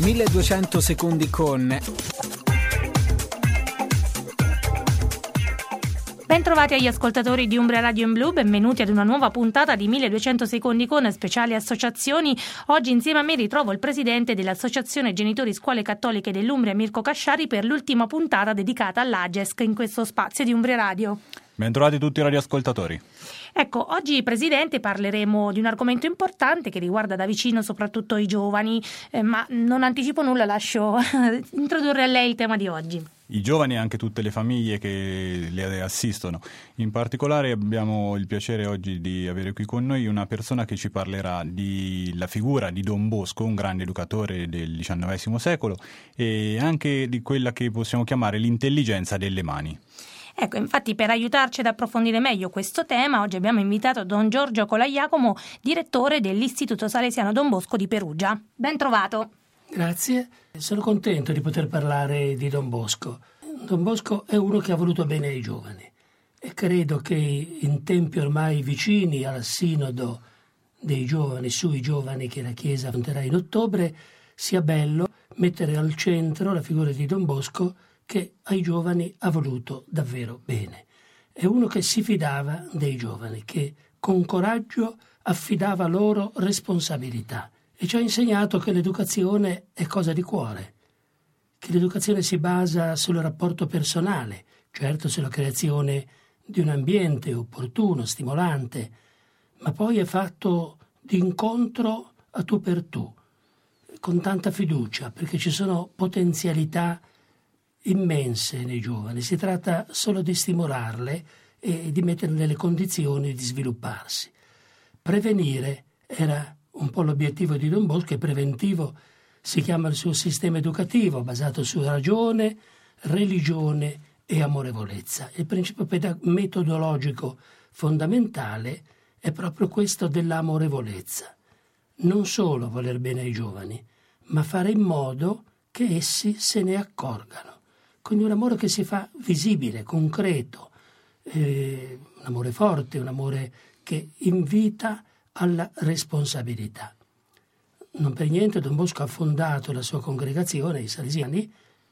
1200 secondi con... Bentrovati agli ascoltatori di Umbria Radio in Blu, benvenuti ad una nuova puntata di 1200 secondi con speciali associazioni. Oggi insieme a me ritrovo il presidente dell'Associazione Genitori Scuole Cattoliche dell'Umbria, Mirko Casciari, per l'ultima puntata dedicata all'AGESC in questo spazio di Umbria Radio. Bentrovati tutti i radioascoltatori. Ecco, oggi Presidente parleremo di un argomento importante che riguarda da vicino soprattutto i giovani, ma non anticipo nulla, lascio introdurre a lei il tema di oggi. I giovani e anche tutte le famiglie che le assistono. In particolare abbiamo il piacere oggi di avere qui con noi una persona che ci parlerà della figura di Don Bosco, un grande educatore del XIX secolo, e anche di quella che possiamo chiamare l'intelligenza delle mani. Ecco, infatti per aiutarci ad approfondire meglio questo tema, oggi abbiamo invitato Don Giorgio Colaiacomo, direttore dell'Istituto Salesiano Don Bosco di Perugia. Ben trovato. Grazie, sono contento di poter parlare di Don Bosco. Don Bosco è uno che ha voluto bene ai giovani e credo che in tempi ormai vicini al sinodo dei giovani, sui giovani che la Chiesa affronterà in ottobre, sia bello mettere al centro la figura di Don Bosco che ai giovani ha voluto davvero bene. È uno che si fidava dei giovani, che con coraggio affidava loro responsabilità e ci ha insegnato che l'educazione è cosa di cuore, che l'educazione si basa sul rapporto personale, certo sulla creazione di un ambiente opportuno, stimolante, ma poi è fatto di incontro a tu per tu, con tanta fiducia, perché ci sono potenzialità immense nei giovani, si tratta solo di stimolarle e di metterle nelle condizioni di svilupparsi. Prevenire era un po' l'obiettivo di Don Bosco, e preventivo si chiama il suo sistema educativo, basato su ragione, religione e amorevolezza. Il principio metodologico fondamentale è proprio questo dell'amorevolezza. Non solo voler bene ai giovani, ma fare in modo che essi se ne accorgano. Quindi un amore che si fa visibile, concreto, un amore forte, un amore che invita alla responsabilità. Non per niente Don Bosco ha fondato la sua congregazione, i Salesiani,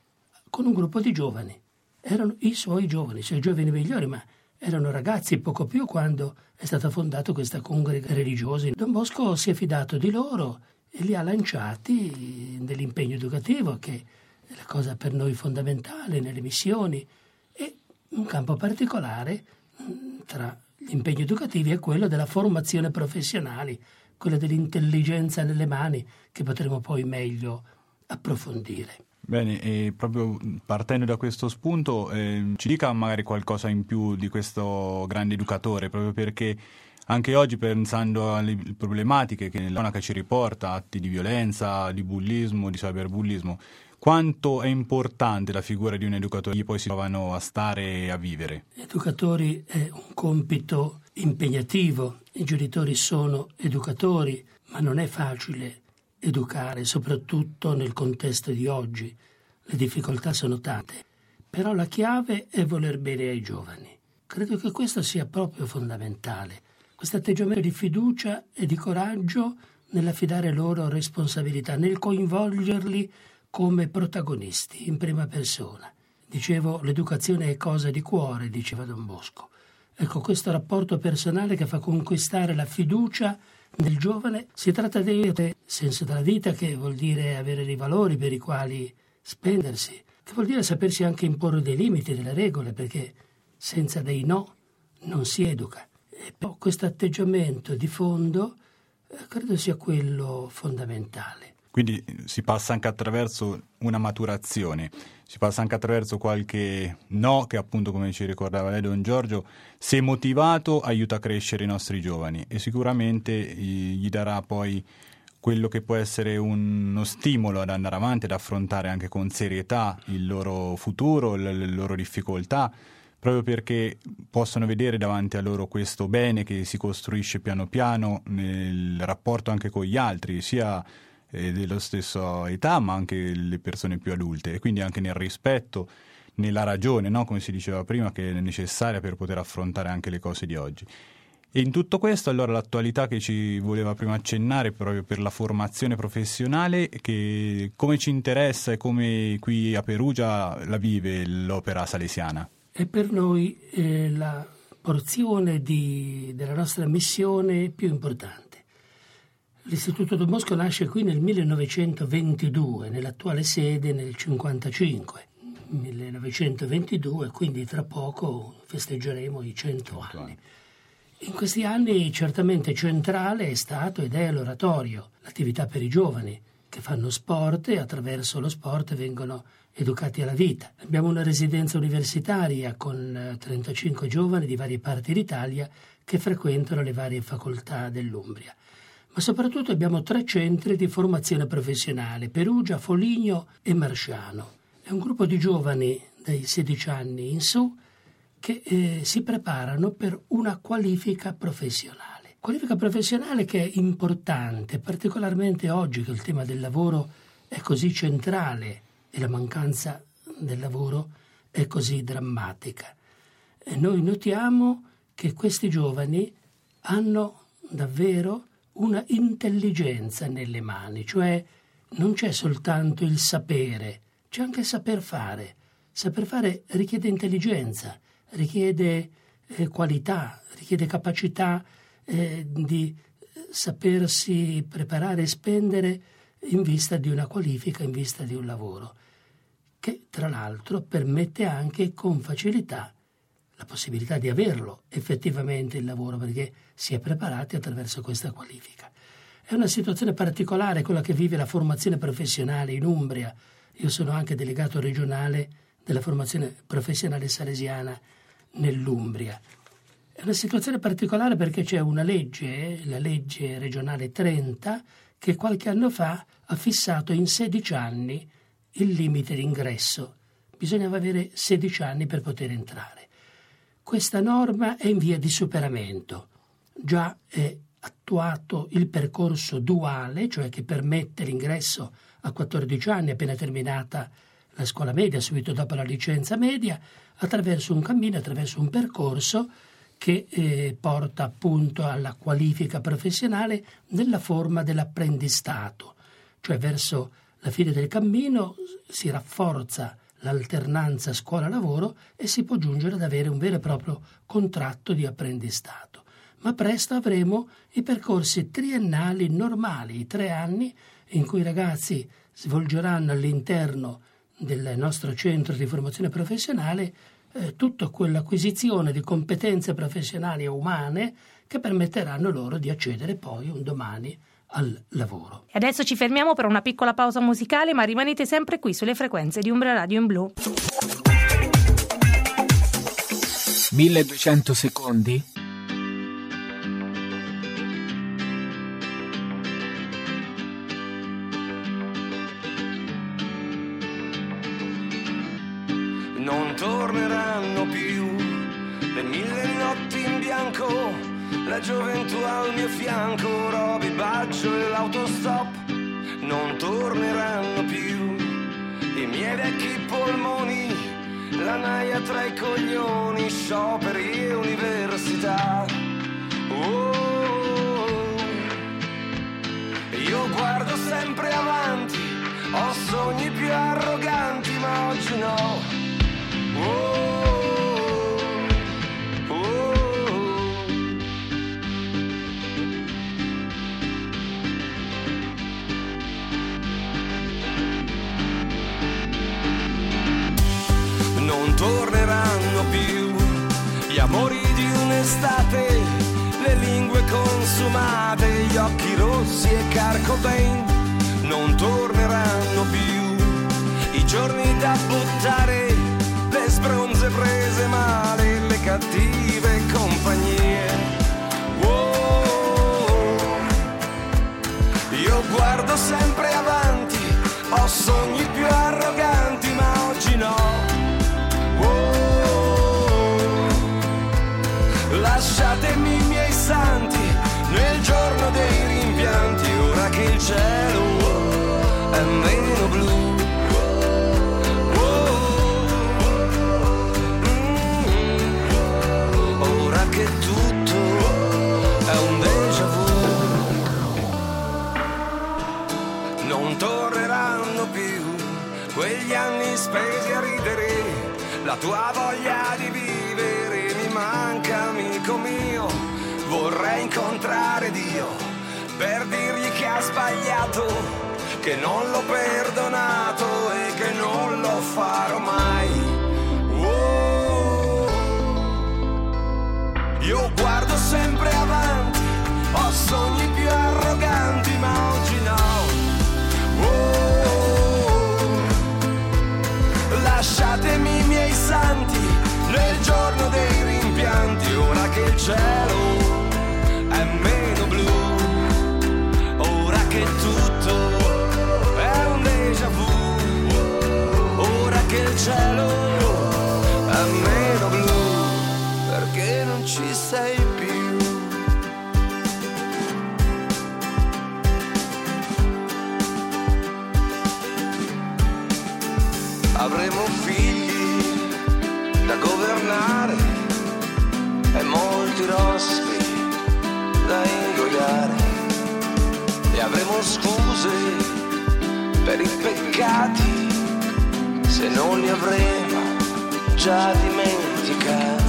con un gruppo di giovani. Erano i suoi giovani migliori, ma erano ragazzi poco più quando è stata fondata questa congregazione religiosa. Don Bosco si è fidato di loro e li ha lanciati nell'impegno educativo, che è la cosa per noi fondamentale nelle missioni, e un campo particolare tra gli impegni educativi è quello della formazione professionale, quella dell'intelligenza nelle mani, che potremo poi meglio approfondire. Bene, e proprio partendo da questo spunto ci dica magari qualcosa in più di questo grande educatore, proprio perché anche oggi, pensando alle problematiche che la cronaca ci riporta, atti di violenza, di bullismo, di cyberbullismo, quanto è importante la figura di un educatore che poi si trovano a stare e a vivere? Educatori è un compito impegnativo, i genitori sono educatori, ma non è facile educare, soprattutto nel contesto di oggi. Le difficoltà sono tante, però la chiave è voler bene ai giovani. Credo che questo sia proprio fondamentale, questo atteggiamento di fiducia e di coraggio nell'affidare loro responsabilità, nel coinvolgerli come protagonisti in prima persona. Dicevo, l'educazione è cosa di cuore, diceva Don Bosco. Ecco, questo rapporto personale che fa conquistare la fiducia del giovane. Si tratta di senso della vita, che vuol dire avere dei valori per i quali spendersi, che vuol dire sapersi anche imporre dei limiti, delle regole, perché senza dei no non si educa. E poi questo atteggiamento di fondo credo sia quello fondamentale. Quindi si passa anche attraverso una maturazione, si passa anche attraverso qualche no che, appunto, come ci ricordava lei, Don Giorgio, se motivato aiuta a crescere i nostri giovani e sicuramente gli darà poi quello che può essere uno stimolo ad andare avanti, ad affrontare anche con serietà il loro futuro, le loro difficoltà, proprio perché possono vedere davanti a loro questo bene che si costruisce piano piano nel rapporto anche con gli altri, sia della stessa età ma anche le persone più adulte, e quindi anche nel rispetto, nella ragione, no? Come si diceva prima, che è necessaria per poter affrontare anche le cose di oggi. E in tutto questo, allora, l'attualità che ci voleva prima accennare proprio per la formazione professionale, che come ci interessa e come qui a Perugia la vive l'opera salesiana? È per noi la porzione della nostra missione più importante. L'Istituto Don Bosco nasce qui nel 1922, nell'attuale sede nel 1955. 1922, quindi tra poco festeggeremo i 100 anni. In questi anni certamente centrale è stato ed è l'oratorio, l'attività per i giovani che fanno sport e attraverso lo sport vengono educati alla vita. Abbiamo una residenza universitaria con 35 giovani di varie parti d'Italia che frequentano le varie facoltà dell'Umbria. Ma soprattutto abbiamo 3 centri di formazione professionale, Perugia, Foligno e Marsciano. È un gruppo di giovani dai 16 anni in su che si preparano per una qualifica professionale. Qualifica professionale che è importante, particolarmente oggi che il tema del lavoro è così centrale e la mancanza del lavoro è così drammatica. E noi notiamo che questi giovani hanno davvero una intelligenza nelle mani, cioè non c'è soltanto il sapere, c'è anche il saper fare. Saper fare richiede intelligenza, richiede qualità, richiede capacità di sapersi preparare e spendere in vista di una qualifica, in vista di un lavoro, che tra l'altro permette anche con facilità la possibilità di averlo effettivamente il lavoro, perché si è preparati attraverso questa qualifica. È una situazione particolare quella che vive la formazione professionale in Umbria. Io sono anche delegato regionale della formazione professionale salesiana nell'Umbria. È una situazione particolare perché c'è una legge, la legge regionale 30, che qualche anno fa ha fissato in 16 anni il limite d'ingresso. Bisognava avere 16 anni per poter entrare. Questa norma è in via di superamento. Già è attuato il percorso duale, cioè che permette l'ingresso a 14 anni appena terminata la scuola media, subito dopo la licenza media, attraverso un cammino, attraverso un percorso che porta appunto alla qualifica professionale nella forma dell'apprendistato, cioè verso la fine del cammino si rafforza l'alternanza scuola-lavoro e si può giungere ad avere un vero e proprio contratto di apprendistato. Ma presto avremo i percorsi triennali normali, i 3 anni in cui i ragazzi svolgeranno all'interno del nostro centro di formazione professionale tutta quell'acquisizione di competenze professionali e umane che permetteranno loro di accedere poi un domani al lavoro. E adesso ci fermiamo per una piccola pausa musicale, ma rimanete sempre qui sulle frequenze di Umbria Radio in Blu. 1200 secondi? Non torneranno più le 1000 notti in bianco, la gioventù al mio fianco, Roby Baggio e l'autostop. Non torneranno più i miei vecchi polmoni, la naia tra i coglioni, scioperi e università. Io guardo sempre avanti, ho sogni più arroganti, ma oggi no. Non torneranno più gli amori di un'estate, le lingue consumate, gli occhi rossi e Kurt Cobain. Non torneranno più i giorni da buttare, le sbronze prese male, le cattive compagnie. Io guardo sempre avanti, ho sogni più arroganti, ma oggi no. Lasciatemi i miei santi nel giorno dei rimpianti, ora che il cielo è meno blu. spesi a ridere, la tua voglia di vivere mi manca, amico mio. Vorrei incontrare Dio per dirgli che ha sbagliato, che non l'ho perdonato e che non lo farò mai. Io guardo sempre avanti, ho sogni più arroganti, ma oggi no. Lasciatemi i miei santi nel giorno dei rimpianti, ora che il cielo è meno blu, ora che tutto è un déjà vu, ora che il cielo è meno blu, perché non ci sei più. Avremo figli da governare e molti rospi da ingoiare, e avremo scuse per i peccati se non li avremo già dimenticati.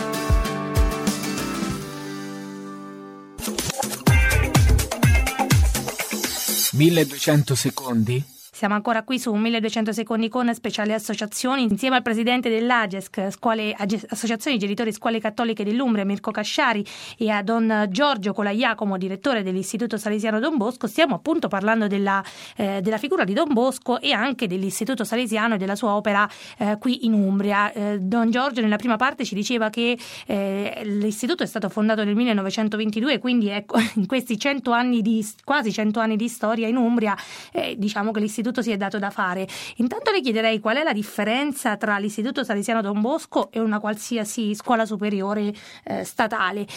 1200 secondi? Siamo ancora qui su 1200 secondi con speciali associazioni, insieme al presidente dell'AGESC, Associazione Genitori Scuole Cattoliche dell'Umbria, Mirko Casciari, e a Don Giorgio Colaiacomo, direttore dell'Istituto Salesiano Don Bosco. Stiamo appunto parlando della figura di Don Bosco e anche dell'Istituto Salesiano e della sua opera qui in Umbria. Don Giorgio nella prima parte ci diceva che l'istituto è stato fondato nel 1922, quindi ecco, in questi quasi 100 anni di storia in Umbria, diciamo che l'istituto si è dato da fare. Intanto le chiederei qual è la differenza tra l'Istituto Salesiano Don Bosco e una qualsiasi scuola superiore statale,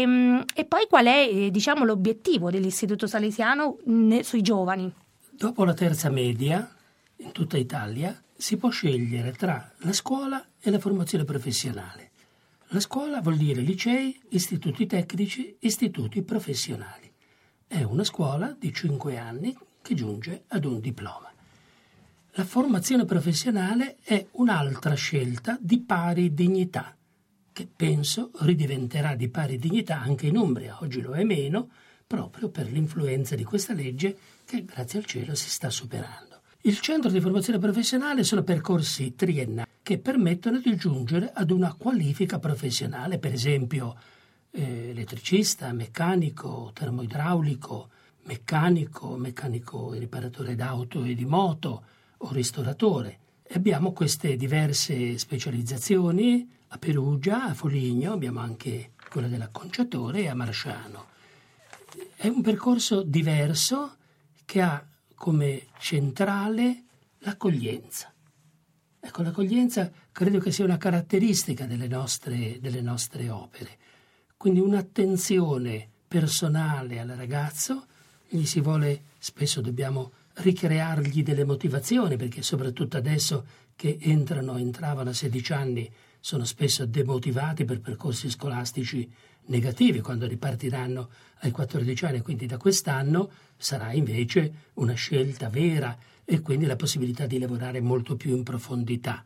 e poi qual è diciamo l'obiettivo dell'Istituto Salesiano sui giovani. Dopo la terza media in tutta Italia si può scegliere tra la scuola e la formazione professionale. La scuola vuol dire licei, istituti tecnici, istituti professionali. È una scuola di 5 anni che giunge ad un diploma. La formazione professionale è un'altra scelta di pari dignità, che penso ridiventerà di pari dignità anche in Umbria. Oggi lo è meno, proprio per l'influenza di questa legge che, grazie al cielo, si sta superando. Il centro di formazione professionale sono percorsi triennali che permettono di giungere ad una qualifica professionale, per esempio elettricista, meccanico, termoidraulico, meccanico e riparatore d'auto e di moto o ristoratore. E abbiamo queste diverse specializzazioni a Perugia, a Foligno, abbiamo anche quella dell'acconciatore, e a Marsciano. È un percorso diverso che ha come centrale l'accoglienza. Ecco, l'accoglienza credo che sia una caratteristica delle nostre opere. Quindi un'attenzione personale al ragazzo, gli si vuole, spesso dobbiamo ricreargli delle motivazioni, perché soprattutto adesso che entravano a 16 anni sono spesso demotivati per percorsi scolastici negativi, quando ripartiranno ai 14 anni, quindi da quest'anno sarà invece una scelta vera e quindi la possibilità di lavorare molto più in profondità.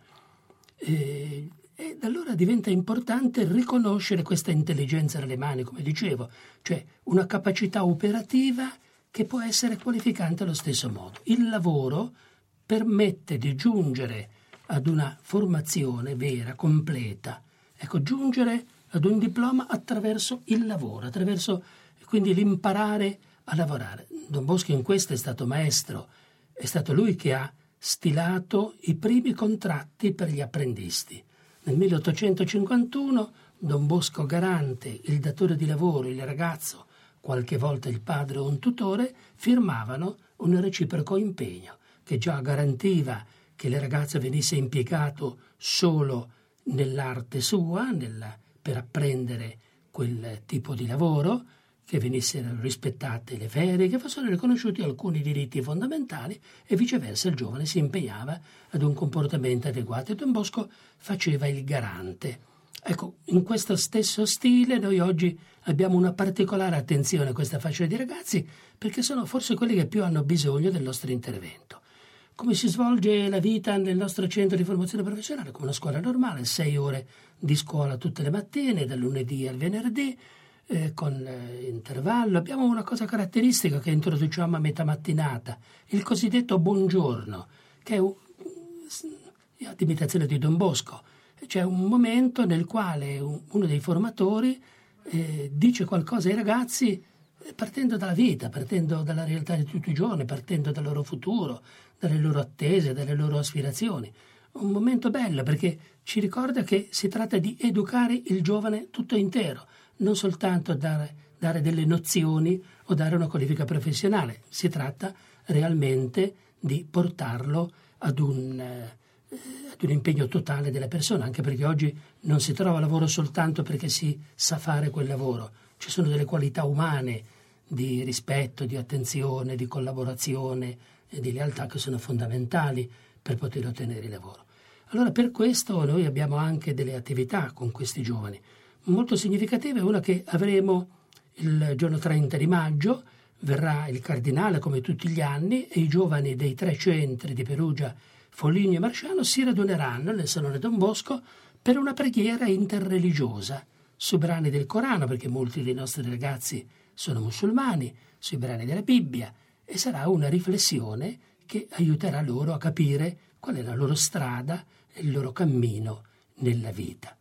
Ed allora diventa importante riconoscere questa intelligenza nelle mani, come dicevo, cioè una capacità operativa che può essere qualificante allo stesso modo. Il lavoro permette di giungere ad una formazione vera, completa. Ecco, giungere ad un diploma attraverso il lavoro, attraverso quindi l'imparare a lavorare. Don Bosco in questo è stato maestro, è stato lui che ha stilato i primi contratti per gli apprendisti. Nel 1851 Don Bosco Garante, il datore di lavoro, il ragazzo, qualche volta il padre o un tutore, firmavano un reciproco impegno che già garantiva che il ragazzo venisse impiegato solo nell'arte sua, per apprendere quel tipo di lavoro, che venissero rispettate le ferie, che fossero riconosciuti alcuni diritti fondamentali, e viceversa il giovane si impegnava ad un comportamento adeguato, e Don Bosco faceva il garante. Ecco, in questo stesso stile noi oggi abbiamo una particolare attenzione a questa fascia di ragazzi, perché sono forse quelli che più hanno bisogno del nostro intervento. come si svolge la vita nel nostro centro di formazione professionale, come una scuola normale, 6 ore di scuola tutte le mattine, dal lunedì al venerdì, con intervallo. Abbiamo una cosa caratteristica che introduciamo a metà mattinata, il cosiddetto buongiorno, che è ad imitazione di Don Bosco. C'è un momento nel quale uno dei formatori dice qualcosa ai ragazzi partendo dalla vita, partendo dalla realtà di tutti i giorni, partendo dal loro futuro, dalle loro attese, dalle loro aspirazioni. Un momento bello perché ci ricorda che si tratta di educare il giovane tutto intero, non soltanto dare delle nozioni o dare una qualifica professionale. Si tratta realmente di portarlo ad un impegno totale della persona, anche perché oggi non si trova lavoro soltanto perché si sa fare quel lavoro. Ci sono delle qualità umane di rispetto, di attenzione, di collaborazione e di lealtà che sono fondamentali per poter ottenere il lavoro. Allora, per questo noi abbiamo anche delle attività con questi giovani. Molto significativa è una che avremo il giorno 30 di maggio. Verrà il cardinale come tutti gli anni e i giovani dei 3 centri di Perugia, Foligno e Marsciano si raduneranno nel Salone Don Bosco per una preghiera interreligiosa sui brani del Corano, perché molti dei nostri ragazzi sono musulmani, sui brani della Bibbia, e sarà una riflessione che aiuterà loro a capire qual è la loro strada e il loro cammino nella vita.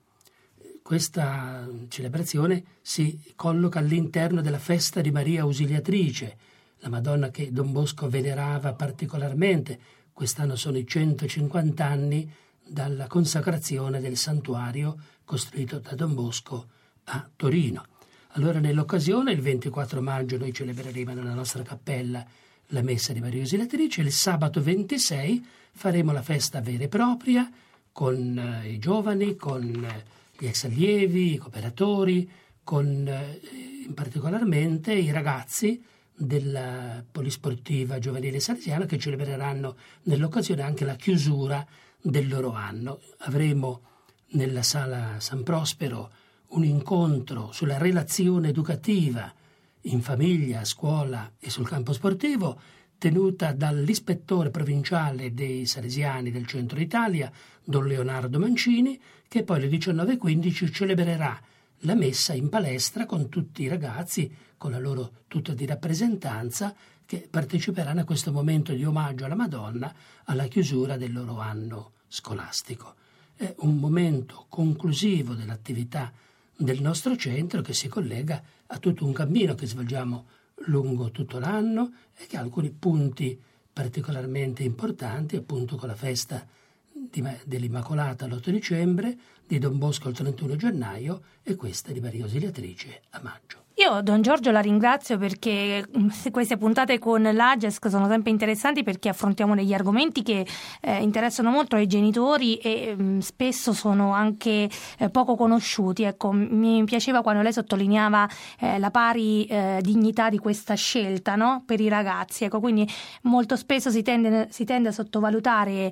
Questa celebrazione si colloca all'interno della festa di Maria Ausiliatrice, la Madonna che Don Bosco venerava particolarmente. Quest'anno sono i 150 anni dalla consacrazione del santuario costruito da Don Bosco a Torino. Allora, nell'occasione, il 24 maggio noi celebreremo nella nostra cappella la messa di Maria Ausiliatrice. Il sabato 26 faremo la festa vera e propria con i giovani, con gli ex allievi, i cooperatori, con in particolarmente i ragazzi della Polisportiva Giovanile Salesiana, che celebreranno nell'occasione anche la chiusura del loro anno. Avremo nella sala San Prospero un incontro sulla relazione educativa in famiglia, a scuola e sul campo sportivo, tenuta dall'ispettore provinciale dei Salesiani del Centro Italia, Don Leonardo Mancini, che poi alle 19:15 celebrerà la messa in palestra con tutti i ragazzi, con la loro tuta di rappresentanza, che parteciperanno a questo momento di omaggio alla Madonna alla chiusura del loro anno scolastico. È un momento conclusivo dell'attività del nostro centro che si collega a tutto un cammino che svolgiamo lungo tutto l'anno e che ha alcuni punti particolarmente importanti, appunto con la festa dell'Immacolata l'8 dicembre, di Don Bosco il 31 gennaio e questa di Maria Ausiliatrice a maggio. Io, Don Giorgio, la ringrazio perché queste puntate con l'AGESC sono sempre interessanti, perché affrontiamo degli argomenti che interessano molto ai genitori e spesso sono anche poco conosciuti. Ecco, mi piaceva quando lei sottolineava la pari dignità di questa scelta, no? Per i ragazzi. Ecco, quindi molto spesso si tende a sottovalutare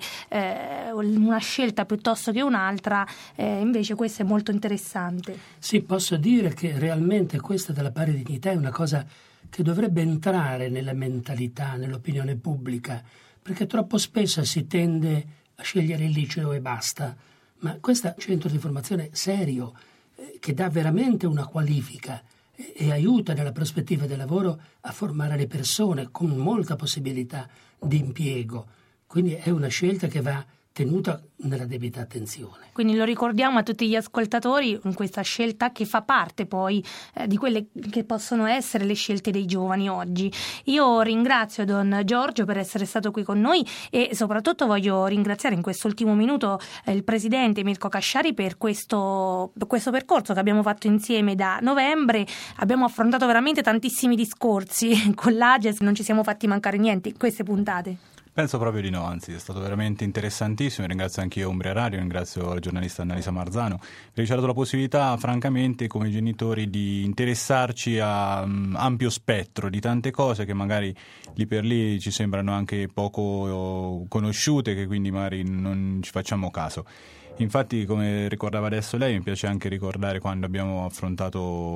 una scelta piuttosto che un'altra, invece questa è molto interessante. Sì, posso dire che realmente questa della pari dignità è una cosa che dovrebbe entrare nella mentalità, nell'opinione pubblica, perché troppo spesso si tende a scegliere il liceo e basta, ma questo centro di formazione serio che dà veramente una qualifica e aiuta nella prospettiva del lavoro a formare le persone con molta possibilità di impiego, quindi è una scelta che va tenuta nella debita attenzione. Quindi lo ricordiamo a tutti gli ascoltatori, in questa scelta che fa parte poi di quelle che possono essere le scelte dei giovani oggi. Io ringrazio Don Giorgio per essere stato qui con noi e soprattutto voglio ringraziare in quest'ultimo minuto il presidente Mirko Casciari per questo percorso che abbiamo fatto insieme da novembre. Abbiamo affrontato veramente tantissimi discorsi con l'AGES, non ci siamo fatti mancare niente in queste puntate. Penso proprio di no, anzi è stato veramente interessantissimo. Ringrazio anche io Umbria Radio, ringrazio la giornalista Annalisa Marzano per averci dato la possibilità, francamente, come genitori, di interessarci a ampio spettro di tante cose che magari lì per lì ci sembrano anche poco conosciute, che quindi magari non ci facciamo caso. Infatti, come ricordava adesso lei, mi piace anche ricordare quando abbiamo affrontato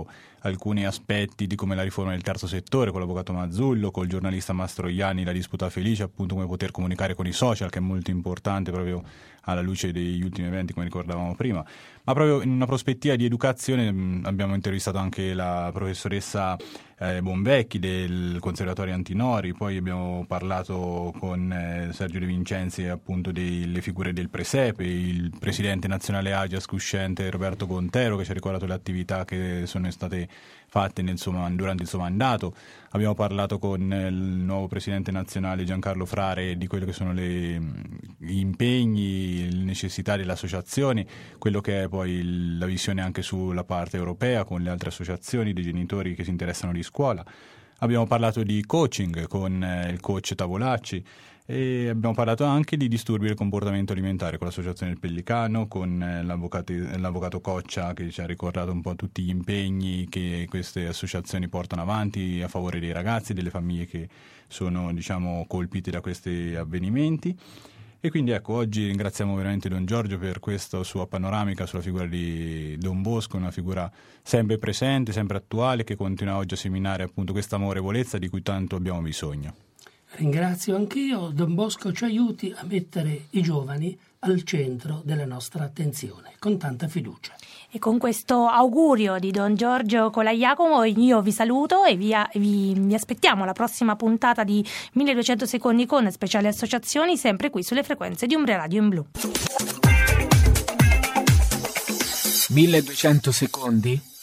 alcuni aspetti di come la riforma del terzo settore, con l'avvocato Mazzullo, col giornalista Mastroianni, la disputa felice, appunto come poter comunicare con i social, che è molto importante proprio alla luce degli ultimi eventi, come ricordavamo prima. Ma proprio in una prospettiva di educazione abbiamo intervistato anche la professoressa Bonvecchi del Conservatorio Antinori, poi abbiamo parlato con Sergio De Vincenzi appunto delle figure del Presepe, il presidente nazionale Agias uscente Roberto Gontero, che ci ha ricordato le attività che sono state fatte durante il suo mandato. Abbiamo parlato con il nuovo presidente nazionale Giancarlo Frare di quello che sono gli impegni, le necessità delle associazioni, quello che è poi la visione anche sulla parte europea con le altre associazioni dei genitori che si interessano di scuola. Abbiamo parlato di coaching con il coach Tavolacci e abbiamo parlato anche di disturbi del comportamento alimentare con l'associazione del Pellicano, con l'avvocato Coccia, che ci ha ricordato un po' tutti gli impegni che queste associazioni portano avanti a favore dei ragazzi e delle famiglie che sono colpite da questi avvenimenti. E quindi ecco, oggi ringraziamo veramente Don Giorgio per questa sua panoramica sulla figura di Don Bosco, una figura sempre presente, sempre attuale, che continua oggi a seminare appunto questa amorevolezza di cui tanto abbiamo bisogno. Ringrazio anch'io. Don Bosco ci aiuti a mettere i giovani al centro della nostra attenzione, con tanta fiducia. E con questo augurio di Don Giorgio Colaiacomo io vi saluto e vi aspettiamo alla prossima puntata di 1200 secondi con speciali associazioni, sempre qui sulle frequenze di Umbria Radio in Blu. 1200 secondi